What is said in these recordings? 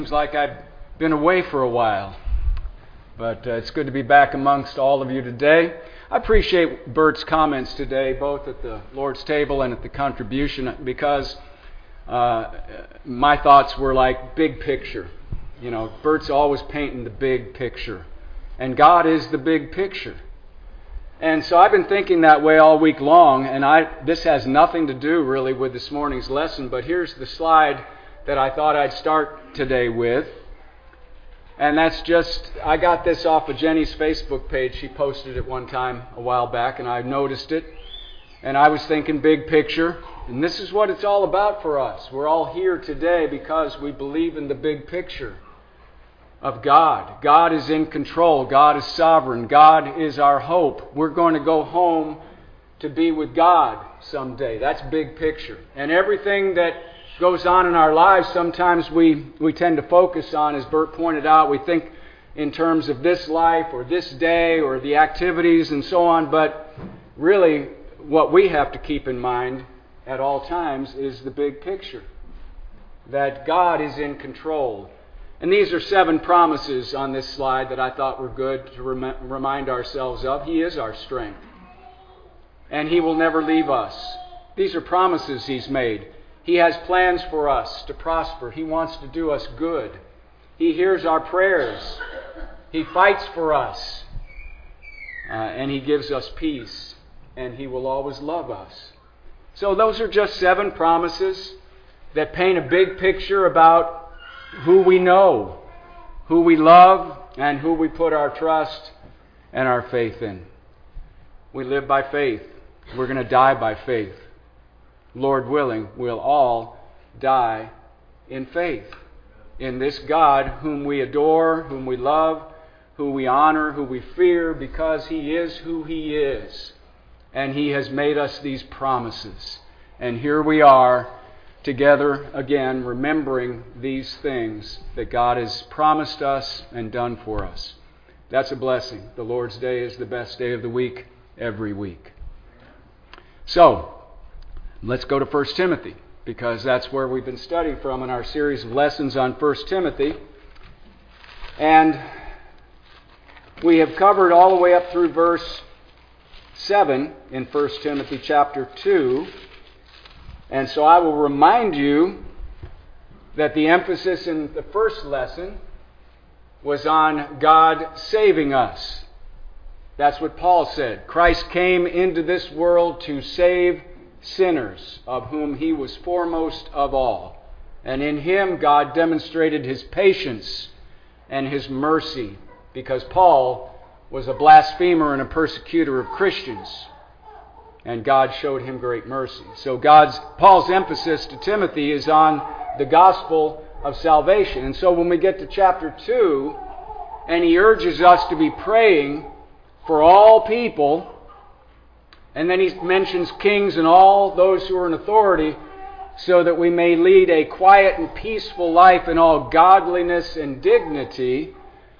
Seems like I've been away for a while, but it's good to be back amongst all of you today. I appreciate Bert's comments today, both at the Lord's table and at the contribution, because my thoughts were like big picture. You know, Bert's always painting the big picture, and God is the big picture. And so I've been thinking that way all week long, and this has nothing to do really with this morning's lesson, but here's the slide that I thought I'd start today with. And that's just, I got this off of Jenny's Facebook page. She posted it one time a while back, and I noticed it. And I was thinking big picture. And this is what it's all about for us. We're all here today because we believe in the big picture of God. God is in control. God is sovereign. God is our hope. We're going to go home to be with God someday. That's big picture. And everything that goes on in our lives, sometimes we tend to focus on, as Bert pointed out, we think in terms of this life or this day or the activities and so on, but really what we have to keep in mind at all times is the big picture, that God is in control. And these are 7 promises on this slide that I thought were good to remind ourselves of. He is our strength, and He will never leave us. These are promises He's made. He has plans for us to prosper. He wants to do us good. He hears our prayers. He fights for us. And He gives us peace. And He will always love us. So those are just 7 promises that paint a big picture about who we know, who we love, and who we put our trust and our faith in. We live by faith. We're going to die by faith. Lord willing, we'll all die in faith in this God whom we adore, whom we love, who we honor, who we fear, because He is who He is. And He has made us these promises. And here we are together again, remembering these things that God has promised us and done for us. That's a blessing. The Lord's Day is the best day of the week, every week. So, let's go to 1 Timothy, because that's where we've been studying from in our series of lessons on 1 Timothy. And we have covered all the way up through verse 7 in 1 Timothy chapter 2. And so I will remind you that the emphasis in the first lesson was on God saving us. That's what Paul said. Christ came into this world to save sinners, of whom He was foremost of all. And in Him God demonstrated His patience and His mercy, because Paul was a blasphemer and a persecutor of Christians, and God showed him great mercy. So Paul's emphasis to Timothy is on the gospel of salvation. And so when we get to chapter 2, and he urges us to be praying for all people, and then he mentions kings and all those who are in authority, so that we may lead a quiet and peaceful life in all godliness and dignity.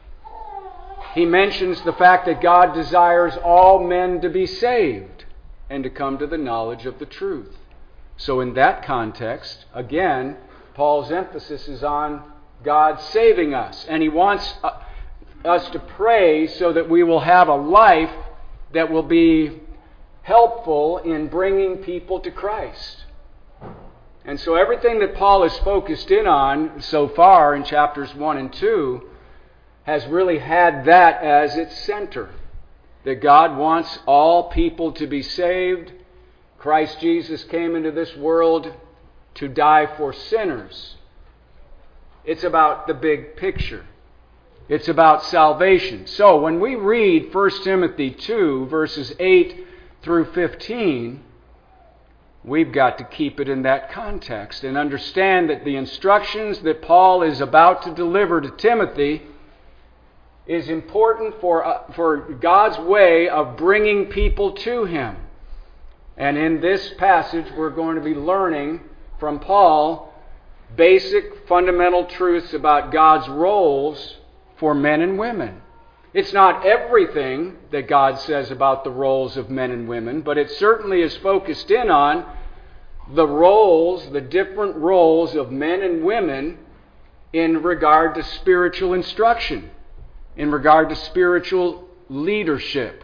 He mentions the fact that God desires all men to be saved and to come to the knowledge of the truth. So in that context, again, Paul's emphasis is on God saving us. And he wants us to pray so that we will have a life that will be helpful in bringing people to Christ. And so everything that Paul has focused in on so far in chapters 1 and 2 has really had that as its center. That God wants all people to be saved. Christ Jesus came into this world to die for sinners. It's about the big picture. It's about salvation. So when we read 1 Timothy 2, verses 8 through 15, we've got to keep it in that context and understand that the instructions that Paul is about to deliver to Timothy is important for God's way of bringing people to Him. And in this passage, we're going to be learning from Paul basic fundamental truths about God's roles for men and women. It's not everything that God says about the roles of men and women, but it certainly is focused in on the roles, the different roles of men and women in regard to spiritual instruction, in regard to spiritual leadership.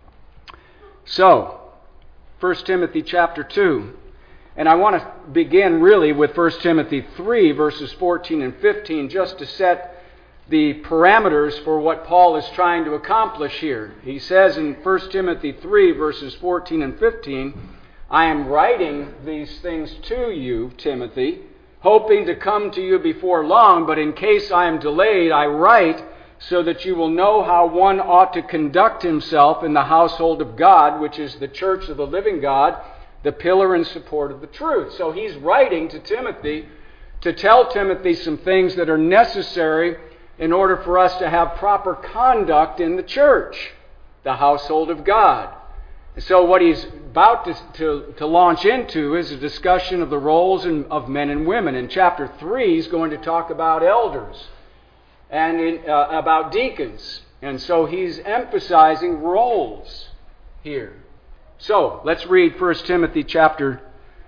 So, 1 Timothy chapter 2. And I want to begin really with 1 Timothy 3, verses 14 and 15, just to set the parameters for what Paul is trying to accomplish here. He says in 1 Timothy 3, verses 14 and 15, I am writing these things to you, Timothy, hoping to come to you before long, but in case I am delayed, I write so that you will know how one ought to conduct himself in the household of God, which is the church of the living God, the pillar and support of the truth. So he's writing to Timothy to tell Timothy some things that are necessary in order for us to have proper conduct in the church, the household of God. And so what he's about to launch into is a discussion of the roles of men and women. In chapter 3, he's going to talk about elders and about deacons. And so he's emphasizing roles here. So, let's read 1 Timothy chapter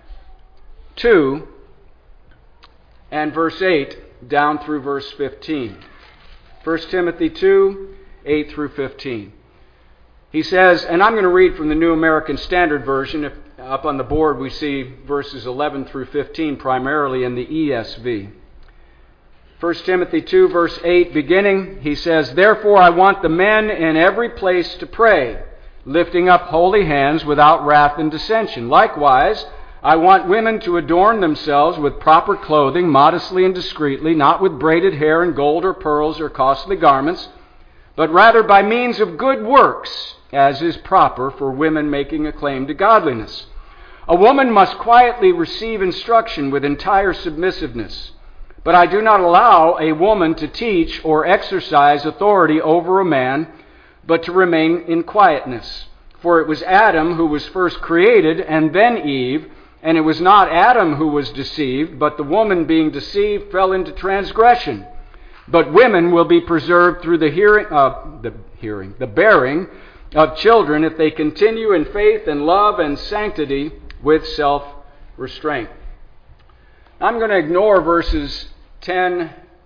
2 and verse 8 down through verse 15. 1 Timothy 2, 8 through 15. He says, and I'm going to read from the New American Standard Version. Up on the board we see verses 11 through 15 primarily in the ESV. 1 Timothy 2, verse 8 beginning, he says, Therefore I want the men in every place to pray, lifting up holy hands without wrath and dissension. Likewise, I want women to adorn themselves with proper clothing, modestly and discreetly, not with braided hair and gold or pearls or costly garments, but rather by means of good works, as is proper for women making a claim to godliness. A woman must quietly receive instruction with entire submissiveness. But I do not allow a woman to teach or exercise authority over a man, but to remain in quietness. For it was Adam who was first created, and then Eve, and it was not Adam who was deceived, but the woman being deceived fell into transgression. But women will be preserved through the bearing of children if they continue in faith and love and sanctity with self-restraint. I'm going to ignore verses 9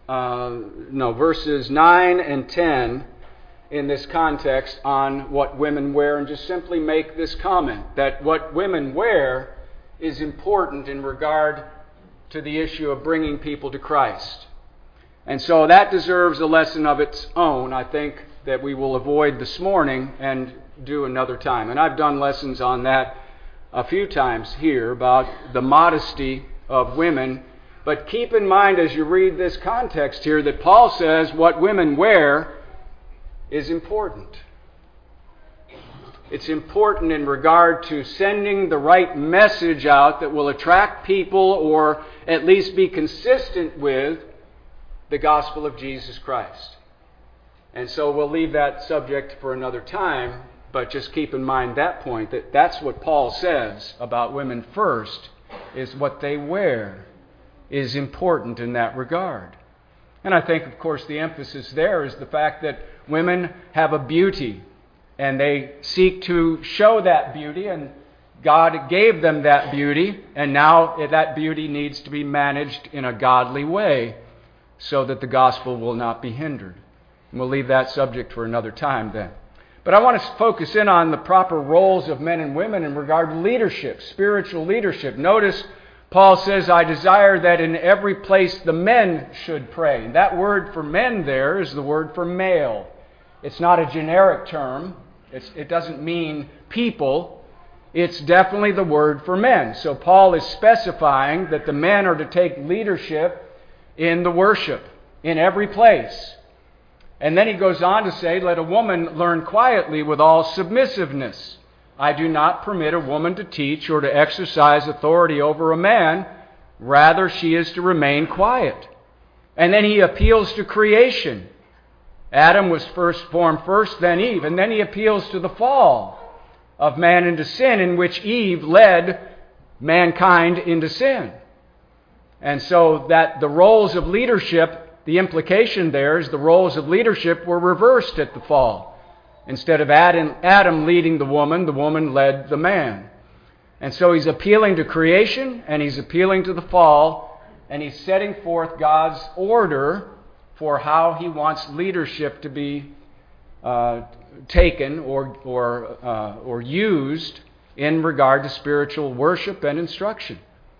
and 10 in this context on what women wear, and just simply make this comment that what women wear is important in regard to the issue of bringing people to Christ. And so that deserves a lesson of its own, I think, that we will avoid this morning and do another time. And I've done lessons on that a few times here about the modesty of women. But keep in mind as you read this context here that Paul says what women wear is important. It's important in regard to sending the right message out that will attract people or at least be consistent with the gospel of Jesus Christ. And so we'll leave that subject for another time, but just keep in mind that point, that that's what Paul says about women first, is what they wear is important in that regard. And I think, of course, the emphasis there is the fact that women have a beauty, and they seek to show that beauty, and God gave them that beauty, and now that beauty needs to be managed in a godly way so that the gospel will not be hindered. And we'll leave that subject for another time then. But I want to focus in on the proper roles of men and women in regard to leadership, spiritual leadership. Notice Paul says, I desire that in every place the men should pray. And that word for men there is the word for male. It's not a generic term. It doesn't mean people. It's definitely the word for men. So Paul is specifying that the men are to take leadership in the worship, in every place. And then he goes on to say, let a woman learn quietly with all submissiveness. I do not permit a woman to teach or to exercise authority over a man. Rather, she is to remain quiet. And then he appeals to creation. Adam was formed first, then Eve. And then he appeals to the fall of man into sin, in which Eve led mankind into sin. And so that the roles of leadership, the implication there is the roles of leadership were reversed at the fall. Instead of Adam leading the woman led the man. And so he's appealing to creation, and he's appealing to the fall, and he's setting forth God's order for how he wants leadership to be taken or used in regard to spiritual worship and instruction.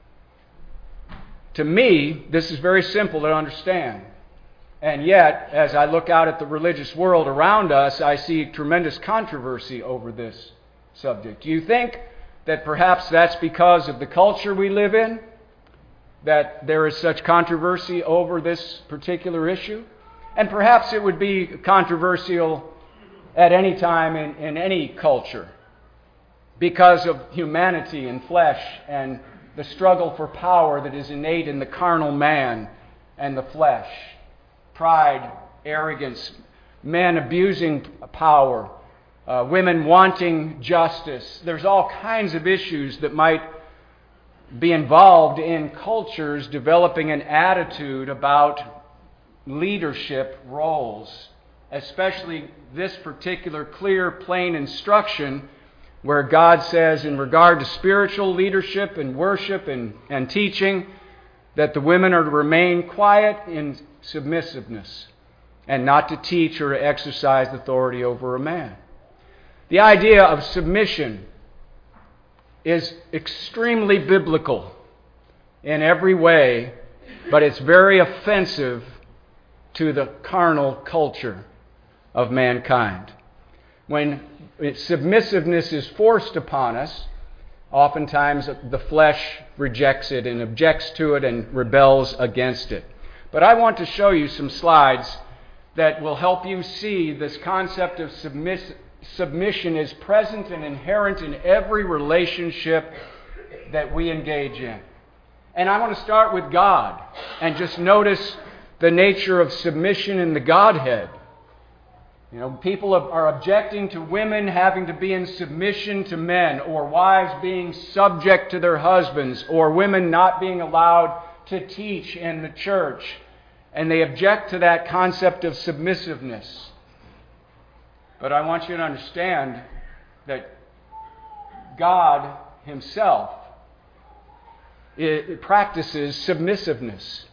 To me, this is very simple to understand. And yet, as I look out at the religious world around us, I see tremendous controversy over this subject. Do you think that perhaps that's because of the culture we live in, that there is such controversy over this particular issue? And perhaps it would be controversial at any time in any culture because of humanity and flesh and the struggle for power that is innate in the carnal man and the flesh. Pride, arrogance, men abusing power, women wanting justice. There's all kinds of issues that might be involved in cultures developing an attitude about leadership roles, especially this particular clear, plain instruction where God says in regard to spiritual leadership and worship and teaching that the women are to remain quiet in submissiveness and not to teach or to exercise authority over a man. The idea of submission is extremely biblical in every way, but it's very offensive to the carnal culture of mankind. When submissiveness is forced upon us, oftentimes the flesh rejects it and objects to it and rebels against it. But I want to show you some slides that will help you see this concept of submission is present and inherent in every relationship that we engage in. And I want to start with God and just notice the nature of submission in the Godhead. You know, people are objecting to women having to be in submission to men, or wives being subject to their husbands, or women not being allowed to teach in the church. And they object to that concept of submissiveness. But I want you to understand that God Himself practices submissiveness.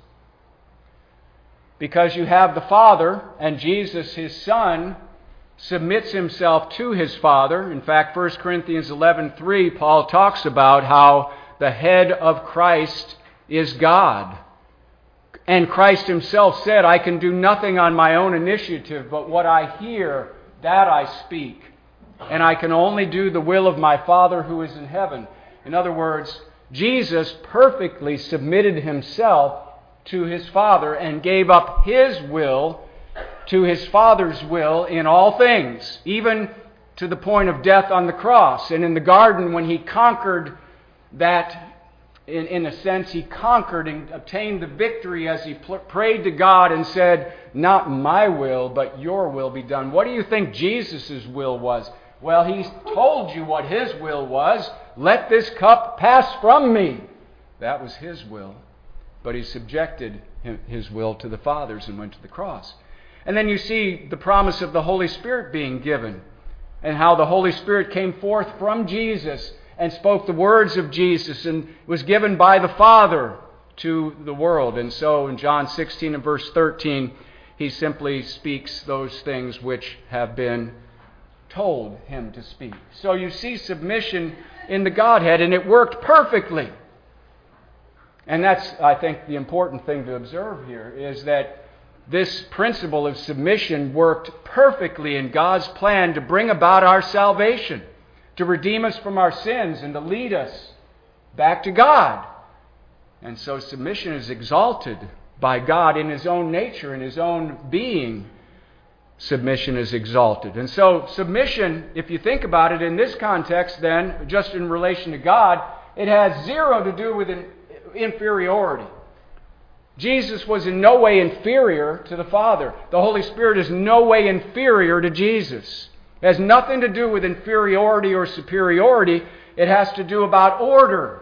Because you have the Father, and Jesus, His Son, submits Himself to His Father. In fact, 1 Corinthians 11:3, Paul talks about how the head of Christ is God. And Christ Himself said, I can do nothing on my own initiative, but what I hear, that I speak. And I can only do the will of my Father who is in heaven. In other words, Jesus perfectly submitted Himself to His Father and gave up His will to His Father's will in all things, even to the point of death on the cross. And in the garden, when He conquered that, in a sense, He conquered and obtained the victory as He prayed to God and said, not my will, but your will be done. What do you think Jesus' will was? Well, He told you what His will was. Let this cup pass from me. That was His will. But He subjected His will to the Father's and went to the cross. And then you see the promise of the Holy Spirit being given, and how the Holy Spirit came forth from Jesus and spoke the words of Jesus and was given by the Father to the world. And so in John 16 and verse 13, He simply speaks those things which have been told Him to speak. So you see submission in the Godhead, and it worked perfectly. And that's, I think, the important thing to observe here, is that this principle of submission worked perfectly in God's plan to bring about our salvation, to redeem us from our sins and to lead us back to God. And so submission is exalted by God in His own nature, in His own being. Submission is exalted. And so submission, if you think about it in this context, then, just in relation to God, it has zero to do with inferiority. Jesus was in no way inferior to the Father. The Holy Spirit is no way inferior to Jesus. It has nothing to do with inferiority or superiority. It has to do about order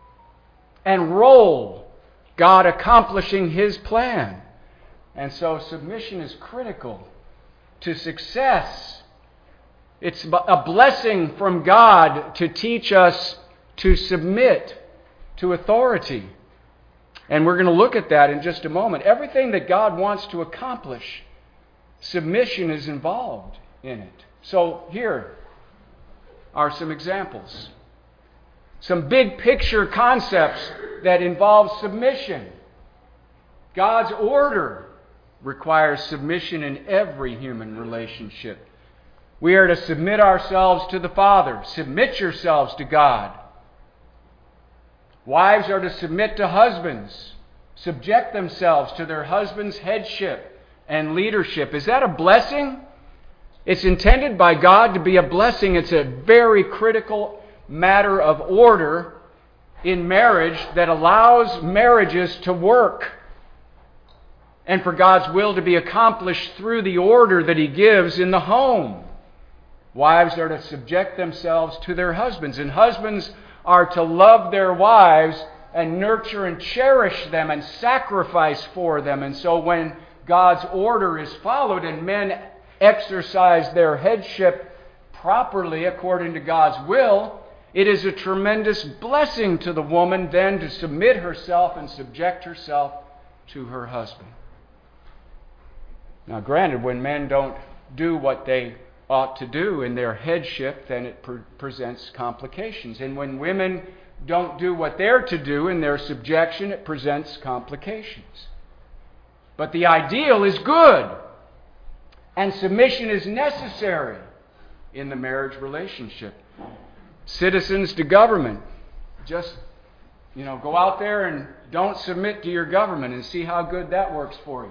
and role, God accomplishing His plan. And so submission is critical to success. It's a blessing from God to teach us to submit to authority. And we're going to look at that in just a moment. Everything that God wants to accomplish, submission is involved in it. So here are some examples. Some big picture concepts that involve submission. God's order requires submission in every human relationship. We are to submit ourselves to the Father. Submit yourselves to God. Wives are to submit to husbands. Subject themselves to their husband's headship and leadership. Is that a blessing? It's intended by God to be a blessing. It's a very critical matter of order in marriage that allows marriages to work and for God's will to be accomplished through the order that He gives in the home. Wives are to subject themselves to their husbands, and husbands are to love their wives and nurture and cherish them and sacrifice for them. And so when God's order is followed and men exercise their headship properly according to God's will, it is a tremendous blessing to the woman then to submit herself and subject herself to her husband. Now granted, when men don't do what they ought to do in their headship, then it presents complications. And when women don't do what they're to do in their subjection, it presents complications. But the ideal is good, and submission is necessary in the marriage relationship. Citizens to government, just go out there and don't submit to your government and see how good that works for you.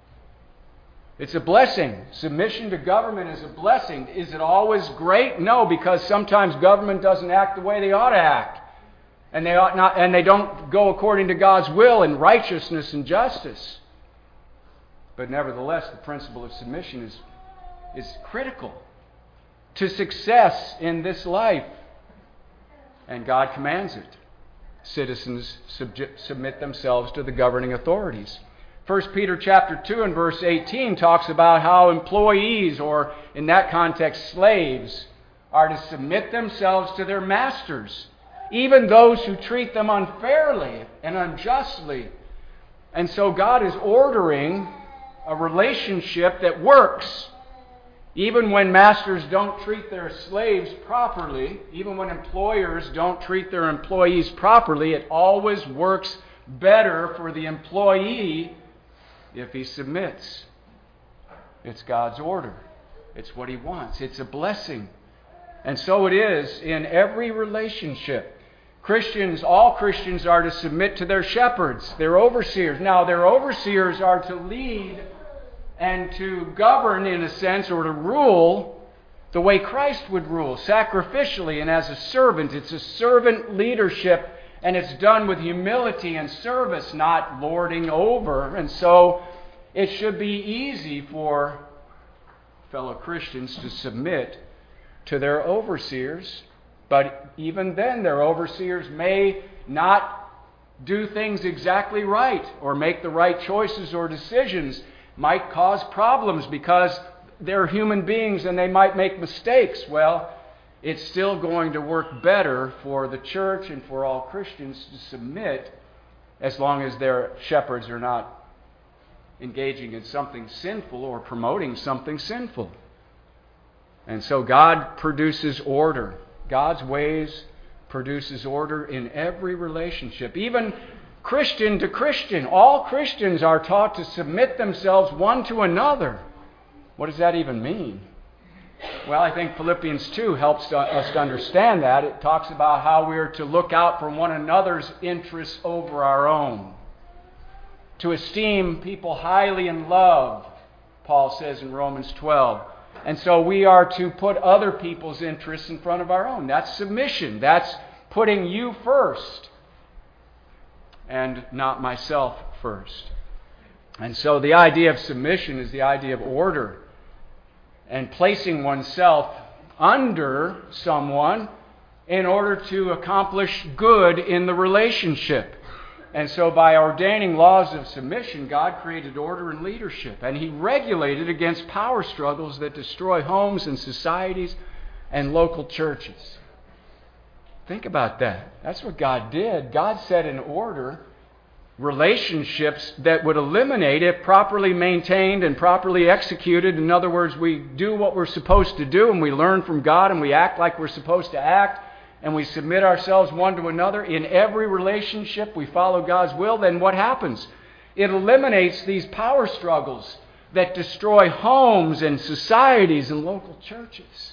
It's a blessing. Submission to government is a blessing. Is it always great? No, because sometimes government doesn't act the way they ought to act. And they don't go according to God's will in righteousness and justice. But nevertheless, the principle of submission is critical to success in this life. And God commands it. Citizens submit themselves to the governing authorities. 1 Peter chapter 2 and verse 18 talks about how employees, or in that context slaves, are to submit themselves to their masters, even those who treat them unfairly and unjustly. And so God is ordering a relationship that works. Even when masters don't treat their slaves properly, even when employers don't treat their employees properly, it always works better for the employee if he submits. It's God's order. It's what He wants. It's a blessing. And so it is in every relationship. All Christians are to submit to their shepherds, their overseers. Now, their overseers are to lead and to govern, in a sense, or to rule the way Christ would rule, sacrificially and as a servant. It's a servant leadership, and it's done with humility and service, not lording over. And so it should be easy for fellow Christians to submit to their overseers. But even then, their overseers may not do things exactly right or make the right choices or decisions. Might cause problems because they're human beings and they might make mistakes. Well, it's still going to work better for the church and for all Christians to submit, as long as their shepherds are not engaging in something sinful or promoting something sinful. And so God produces order. God's ways produces order in every relationship. Even Christian to Christian. All Christians are taught to submit themselves one to another. What does that even mean? Well, I think Philippians 2 helps us to understand that. It talks about how we are to look out for one another's interests over our own. To esteem people highly in love, Paul says in Romans 12. And so we are to put other people's interests in front of our own. That's submission. That's putting you first and not myself first. And so the idea of submission is the idea of order and placing oneself under someone in order to accomplish good in the relationship. And so by ordaining laws of submission, God created order and leadership. And He regulated against power struggles that destroy homes and societies and local churches. Think about that. That's what God did. God set an order relationships that would eliminate, if properly maintained and properly executed. In other words, we do what we're supposed to do, and we learn from God, and we act like we're supposed to act, and we submit ourselves one to another. In every relationship, we follow God's will. Then what happens? It eliminates these power struggles that destroy homes and societies and local churches.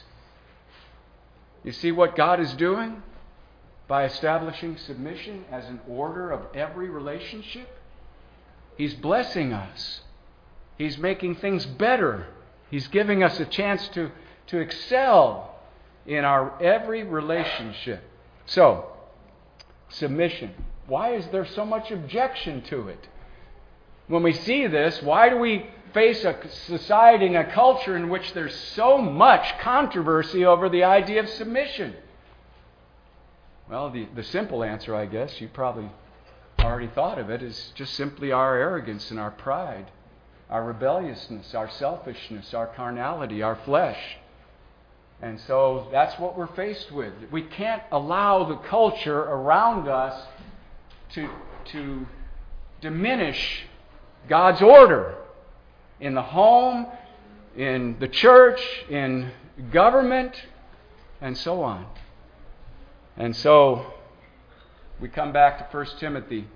You see what God is doing by establishing submission as an order of every relationship? He's blessing us. He's making things better. He's giving us a chance to excel in our every relationship. So, submission. Why is there so much objection to it? When we see this, why do we face a society and a culture in which there's so much controversy over the idea of submission? Well, the simple answer, I guess, you probably already thought of it, is just simply our arrogance and our pride, our rebelliousness, our selfishness, our carnality, our flesh. And so that's what we're faced with. We can't allow the culture around us to diminish God's order in the home, in the church, in government, and so on. And so we come back to 1 Timothy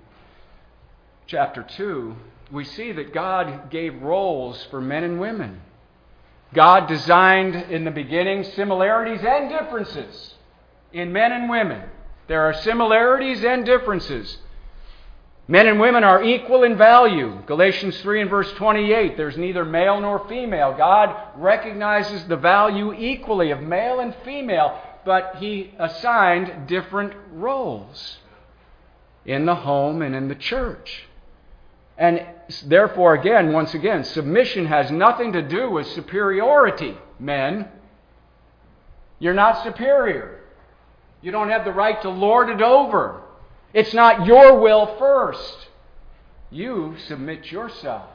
chapter 2. We see that God gave roles for men and women. God designed in the beginning similarities and differences in men and women. There are similarities and differences. Men and women are equal in value. Galatians 3 and verse 28, there's neither male nor female. God recognizes the value equally of male and female, but He assigned different roles in the home and in the church. And therefore, once again, submission has nothing to do with superiority, men. You're not superior. You don't have the right to lord it over. It's not your will first. You submit yourself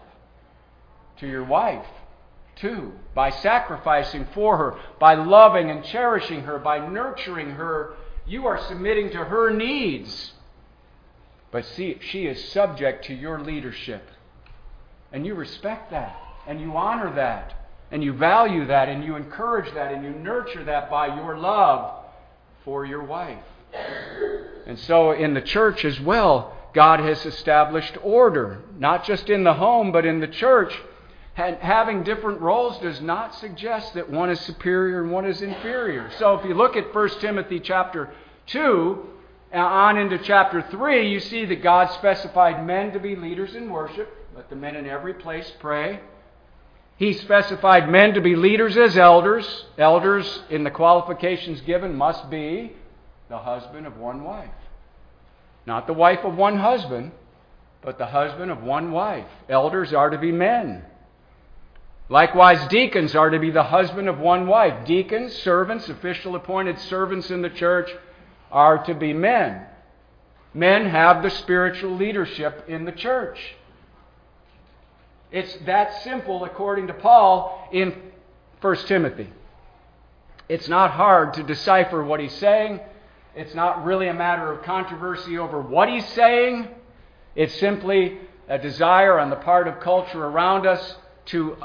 to your wife, too, by sacrificing for her, by loving and cherishing her, by nurturing her. You are submitting to her needs. But see, she is subject to your leadership. And you respect that, and you honor that, and you value that, and you encourage that, and you nurture that by your love for your wife. And so in the church as well, God has established order, not just in the home, but in the church. And having different roles does not suggest that one is superior and one is inferior. So if you look at 1 Timothy chapter 2, on into chapter 3, you see that God specified men to be leaders in worship. Let the men in every place pray. He specified men to be leaders as elders. Elders, in the qualifications given, must be the husband of one wife. Not the wife of one husband, but the husband of one wife. Elders are to be men. Likewise, deacons are to be the husband of one wife. Deacons, servants, official appointed servants in the church, are to be men. Men have the spiritual leadership in the church. It's that simple according to Paul in 1 Timothy. It's not hard to decipher what he's saying. It's not really a matter of controversy over what he's saying. It's simply a desire on the part of culture around us to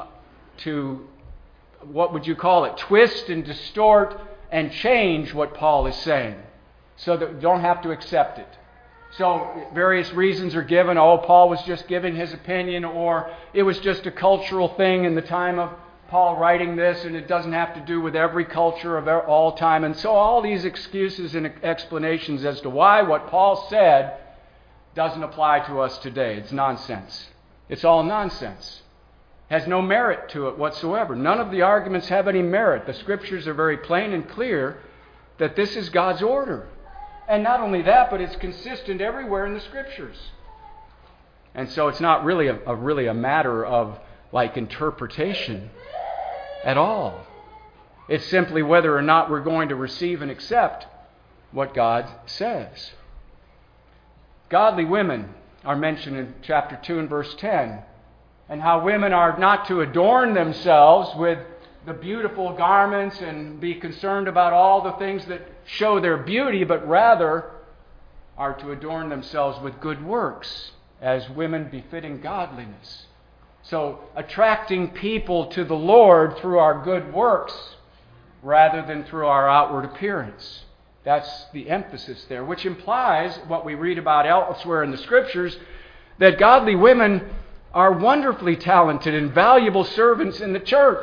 what would you call it, twist and distort and change what Paul is saying, so that we don't have to accept it. So various reasons are given. Oh, Paul was just giving his opinion, or it was just a cultural thing in the time of Paul writing this, and it doesn't have to do with every culture of all time. And so all these excuses and explanations as to why what Paul said doesn't apply to us today. It's nonsense. It's all nonsense. Has no merit to it whatsoever. None of the arguments have any merit. The Scriptures are very plain and clear that this is God's order. And not only that, but it's consistent everywhere in the Scriptures. And so it's not really a matter of like interpretation at all. It's simply whether or not we're going to receive and accept what God says. Godly women are mentioned in chapter 2 and verse 10. And how women are not to adorn themselves with the beautiful garments and be concerned about all the things that show their beauty, but rather are to adorn themselves with good works. as women befitting godliness. So attracting people to the Lord through our good works rather than through our outward appearance. That's the emphasis there, which implies what we read about elsewhere in the Scriptures, that godly women are wonderfully talented and valuable servants in the church.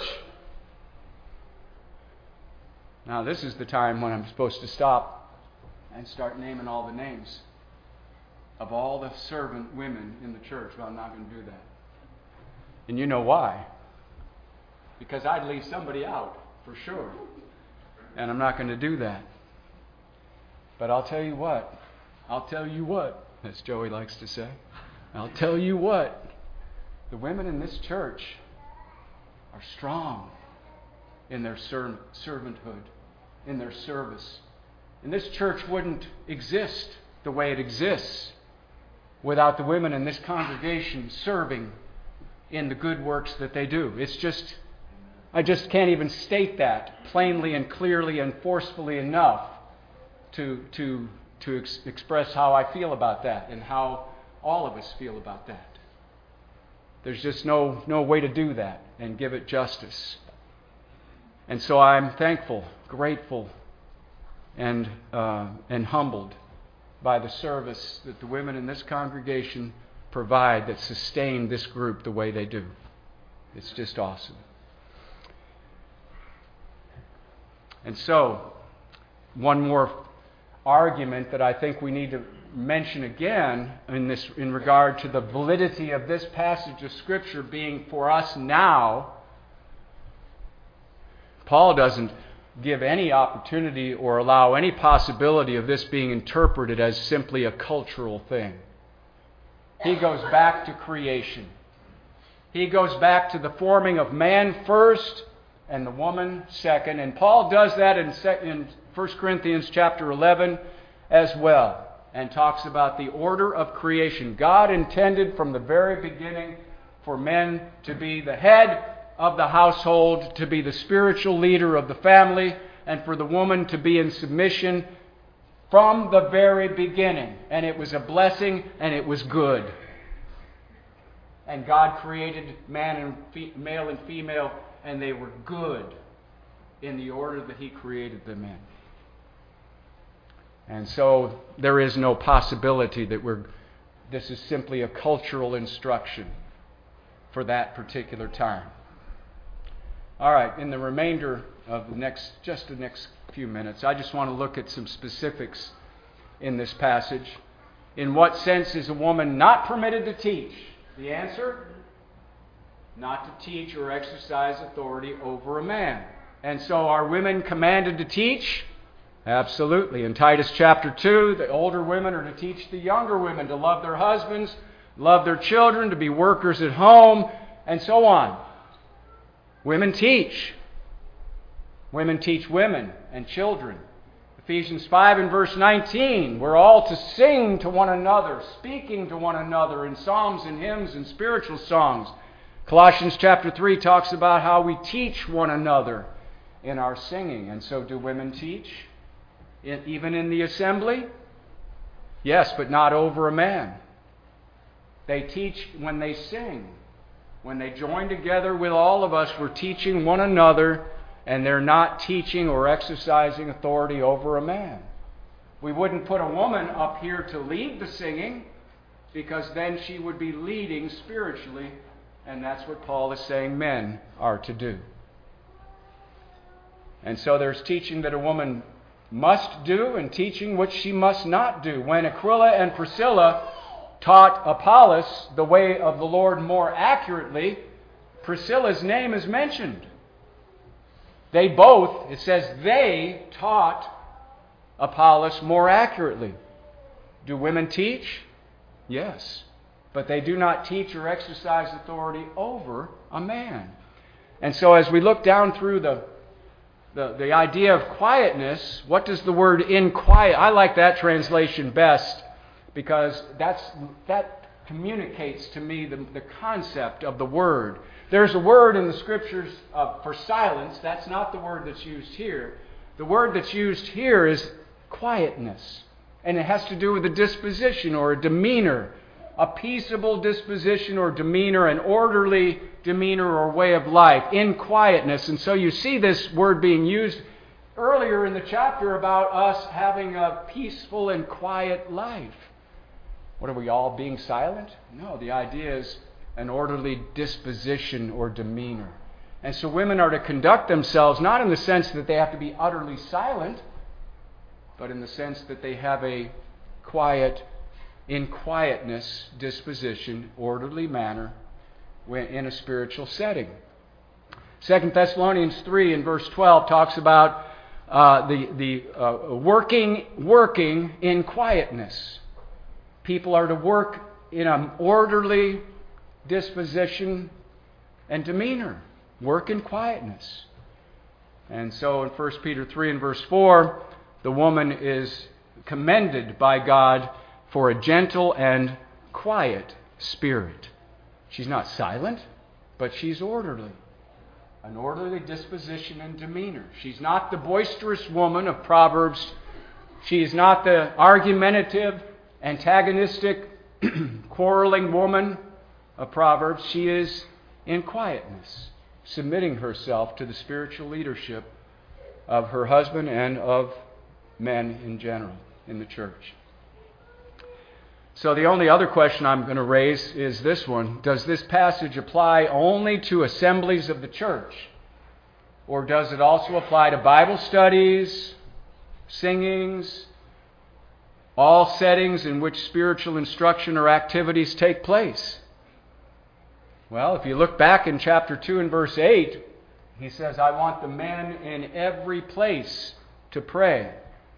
Now, this is the time when I'm supposed to stop and start naming all the names of all the servant women in the church, but I'm not going to do that. And you know why? Because I'd leave somebody out, for sure. And I'm not going to do that. But I'll tell you what, as Joey likes to say. I'll tell you what, the women in this church are strong in their servanthood, in their service. And this church wouldn't exist the way it exists without the women in this congregation serving in the good works that they do. I just can't even state that plainly and clearly and forcefully enough to express how I feel about that and how all of us feel about that. There's just no way to do that and give it justice. And so I'm thankful, grateful, and humbled by the service that the women in this congregation provide that sustain this group the way they do. It's just awesome. And so, one more argument that I think we need to mention again in regard to the validity of this passage of Scripture being for us now. Paul doesn't give any opportunity or allow any possibility of this being interpreted as simply a cultural thing. He goes back to creation. He goes back to the forming of man first and the woman second. And Paul does that in 1 Corinthians chapter 11 as well, and talks about the order of creation. God intended from the very beginning for men to be the head of the household, to be the spiritual leader of the family, and for the woman to be in submission from the very beginning. And it was a blessing, and it was good. And God created male and female, and they were good in the order that He created them in. And so there is no possibility that this is simply a cultural instruction for that particular time. All right, in the remainder of the next few minutes, I just want to look at some specifics in this passage. In what sense is a woman not permitted to teach? The answer? Not to teach or exercise authority over a man. And so are women commanded to teach? Absolutely. In Titus chapter 2, the older women are to teach the younger women to love their husbands, love their children, to be workers at home, and so on. Women teach. Women teach women and children. Ephesians 5 and verse 19, we're all to sing to one another, speaking to one another in psalms and hymns and spiritual songs. Colossians chapter 3 talks about how we teach one another in our singing. And so do women teach? Even in the assembly? Yes, but not over a man. They teach when they sing. When they join together with all of us, we're teaching one another, and they're not teaching or exercising authority over a man. We wouldn't put a woman up here to lead the singing, because then she would be leading spiritually, and that's what Paul is saying men are to do. And so there's teaching that a woman must do and teaching which she must not do. When Aquila and Priscilla taught Apollos the way of the Lord more accurately, Priscilla's name is mentioned. They both, it says they taught Apollos more accurately. Do women teach? Yes. But they do not teach or exercise authority over a man. And so as we look down through the idea of quietness, what does the word in quiet? I like that translation best because that communicates to me the concept of the word. There's a word in the Scriptures for silence. That's not the word that's used here. The word that's used here is quietness. And it has to do with a disposition or a demeanor a peaceable disposition or demeanor, an orderly demeanor or way of life, in quietness. And so you see this word being used earlier in the chapter about us having a peaceful and quiet life. What are we all being silent? No, the idea is an orderly disposition or demeanor. And so women are to conduct themselves not in the sense that they have to be utterly silent, but in the sense that they have a quiet, in quietness disposition, orderly manner in a spiritual setting. 2 Thessalonians 3 in verse 12 talks about working in quietness. People are to work in an orderly disposition and demeanor. Work in quietness. And so in 1 Peter 3 and verse 4, the woman is commended by God for a gentle and quiet spirit. She's not silent, but she's orderly. An orderly disposition and demeanor. She's not the boisterous woman of Proverbs. She is not the argumentative, antagonistic, quarreling woman of Proverbs. She is in quietness, submitting herself to the spiritual leadership of her husband and of men in general in the church. So the only other question I'm going to raise is this one. Does this passage apply only to assemblies of the church? Or does it also apply to Bible studies, singings, all settings in which spiritual instruction or activities take place? Well, if you look back in chapter 2 and verse 8, he says, I want the men in every place to pray.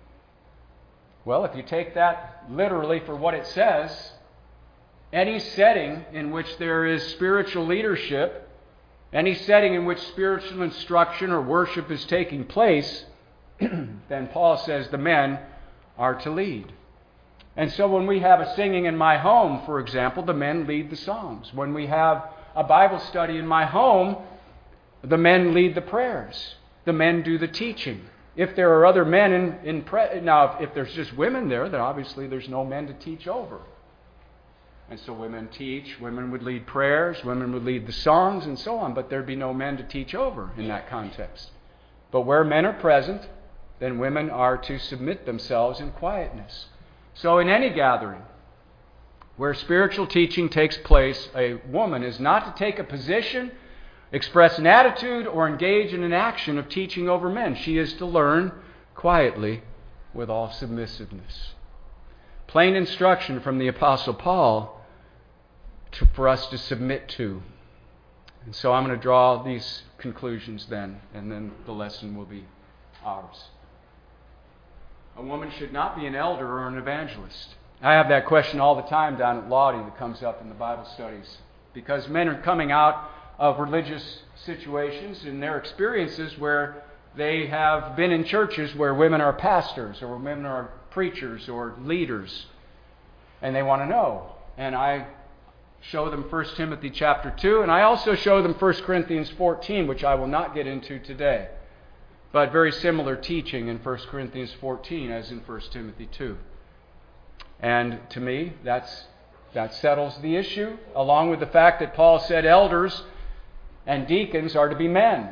Well, if you take that literally for what it says, any setting in which there is spiritual leadership, any setting in which spiritual instruction or worship is taking place, then Paul says the men are to lead. And so when we have a singing in my home, for example, the men lead the songs. When we have a Bible study in my home, the men lead the prayers. The men do the teaching. If there are other men now, if there's just women there, then obviously there's no men to teach over. And so women teach, women would lead prayers, women would lead the songs and so on, but there'd be no men to teach over in that context. But where men are present, then women are to submit themselves in quietness. So in any gathering where spiritual teaching takes place, a woman is not to take a position, express an attitude, or engage in an action of teaching over men. She is to learn quietly with all submissiveness. Plain instruction from the Apostle Paul for us to submit to. And so I'm going to draw these conclusions then, and then the lesson will be ours. A woman should not be an elder or an evangelist. I have that question all the time down at Lottie that comes up in the Bible studies, because men are coming out of religious situations and their experiences where they have been in churches where women are pastors or women are preachers or leaders, and they want to know. And I show them 1 Timothy chapter 2, and I also show them 1 Corinthians 14, which I will not get into today, but very similar teaching in 1 Corinthians 14 as in 1 Timothy 2. And to me, that settles the issue, along with the fact that Paul said elders and deacons are to be men.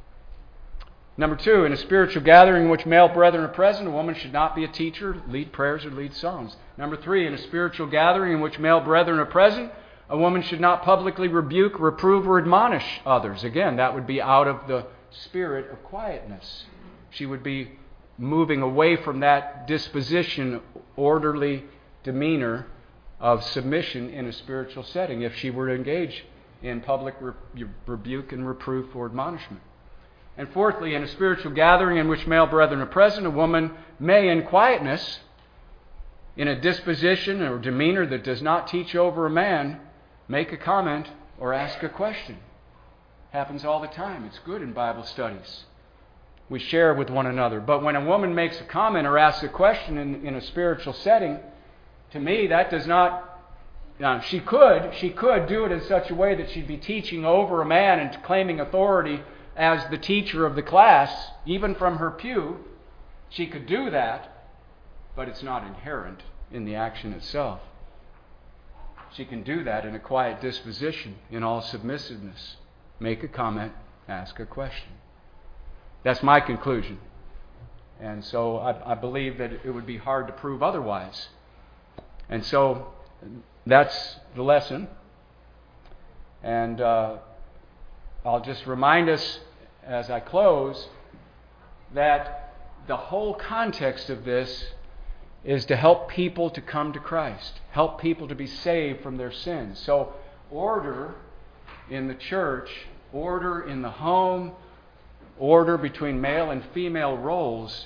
Number 2, in a spiritual gathering in which male brethren are present, a woman should not be a teacher, lead prayers, or lead songs. Number 3, in a spiritual gathering in which male brethren are present, a woman should not publicly rebuke, reprove, or admonish others. Again, that would be out of the spirit of quietness. She would be moving away from that disposition, orderly demeanor of submission in a spiritual setting if she were to engage in public rebuke and reproof or admonishment. And fourthly, in a spiritual gathering in which male brethren are present, a woman may, in quietness, in a disposition or demeanor that does not teach over a man, make a comment or ask a question. Happens all the time. It's good in Bible studies. We share with one another. But when a woman makes a comment or asks a question in a spiritual setting, to me that does not... Now, she could do it in such a way that she'd be teaching over a man and claiming authority as the teacher of the class, even from her pew. She could do that, but it's not inherent in the action itself. she can do that in a quiet disposition, in all submissiveness. Make a comment, ask a question. That's my conclusion. And so I believe that it would be hard to prove otherwise. And so that's the lesson. And I'll just remind us as I close that the whole context of this is to help people to come to Christ, help people to be saved from their sins. So order in the church, order in the home, order between male and female roles,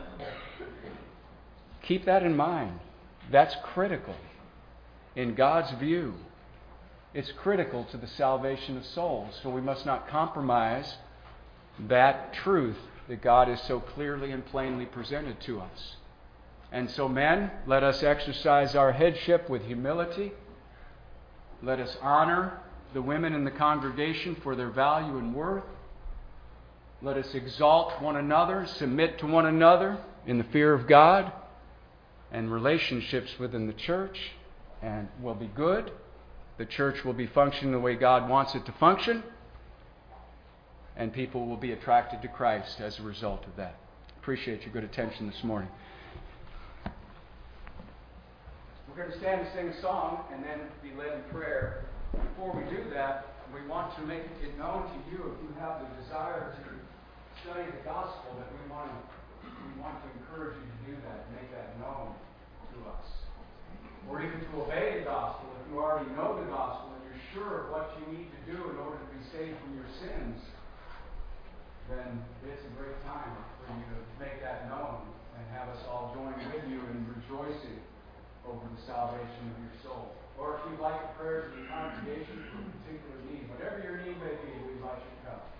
keep that in mind. That's critical in God's view. It's critical to the salvation of souls. So we must not compromise that truth that God has so clearly and plainly presented to us. And so, men, let us exercise our headship with humility. Let us honor the women in the congregation for their value and worth. Let us exalt one another, submit to one another in the fear of God, and relationships within the church and will be good. The church will be functioning the way God wants it to function, and people will be attracted to Christ as a result of that. Appreciate your good attention this morning. We're going to stand and sing a song and then be led in prayer. Before we do that, we want to make it known to you, if you have the desire to study the gospel, that we want to encourage you to do that, make that known to us. Or even to obey the gospel. If you already know the gospel and you're sure of what you need to do in order to be saved from your sins, then it's a great time for you to make that known and have us all join with you in rejoicing over the salvation of your soul. Or if you'd like the prayers of the congregation for a particular need, whatever your need may be, we invite you to come.